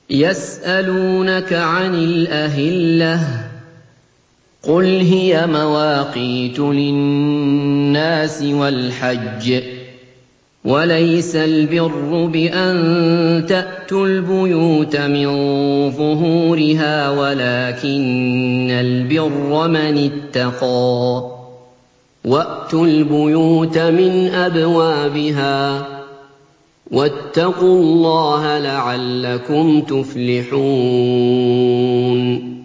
يَسْأَلُونَكَ عَنِ الْأَهِلَّةِ ۖ قُلْ هِيَ مَوَاقِيتُ لِلنَّاسِ وَالْحَجِّ ۗ وَلَيْسَ الْبِرُّ بِأَن تَأْتُوا الْبُيُوتَ مِن ظُهُورِهَا وَلَٰكِنَّ الْبِرَّ مَنِ اتَّقَىٰ ۗ وَأْتُوا الْبُيُوتَ مِنْ أَبْوَابِهَا ۚ وَاتَّقُوا اللَّهَ لَعَلَّكُمْ تُفْلِحُونَ